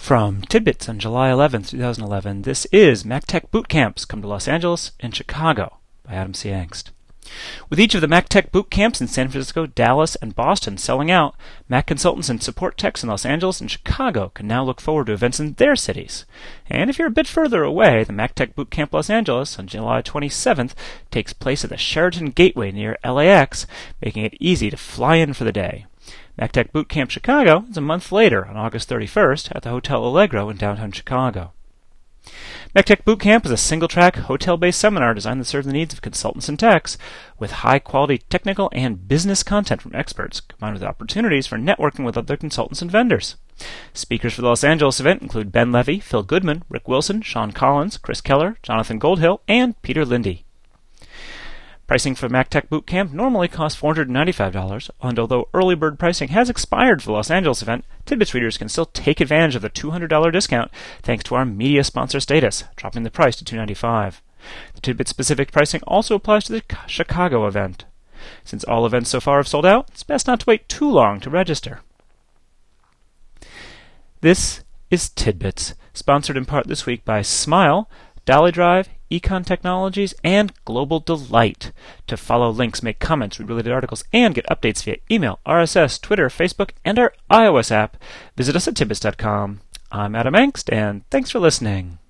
From Tidbits on July 11th, 2011, this is MacTech Boot Camps Come to Los Angeles and Chicago by Adam C. Angst. With each of the MacTech Boot Camps in San Francisco, Dallas, and Boston selling out, Mac consultants and support techs in Los Angeles and Chicago can now look forward to events in their cities. And if you're a bit further away, the MacTech Boot Camp Los Angeles on July 27th takes place at the Sheraton Gateway near LAX, making it easy to fly in for the day. MacTech Boot Camp Chicago is a month later, on August 31st, at the Hotel Allegro in downtown Chicago. MacTech Boot Camp is a single-track, hotel-based seminar designed to serve the needs of consultants and techs, with high-quality technical and business content from experts, combined with opportunities for networking with other consultants and vendors. Speakers for the Los Angeles event include Ben Levy, Phil Goodman, Rick Wilson, Sean Collins, Chris Keller, Jonathan Goldhill, and Peter Lindy. Pricing for MacTech Boot Camp normally costs $495, and although early bird pricing has expired for the Los Angeles event, Tidbits readers can still take advantage of the $200 discount thanks to our media sponsor status, dropping the price to $295. The Tidbits-specific pricing also applies to the Chicago event. Since all events so far have sold out, it's best not to wait too long to register. This is Tidbits, sponsored in part this week by Smile, Dolly Drive, Econ Technologies, and Global Delight. To follow links, make comments, read related articles, and get updates via email, RSS, Twitter, Facebook, and our iOS app, visit us at tidbits.com. I'm Adam Angst, and thanks for listening.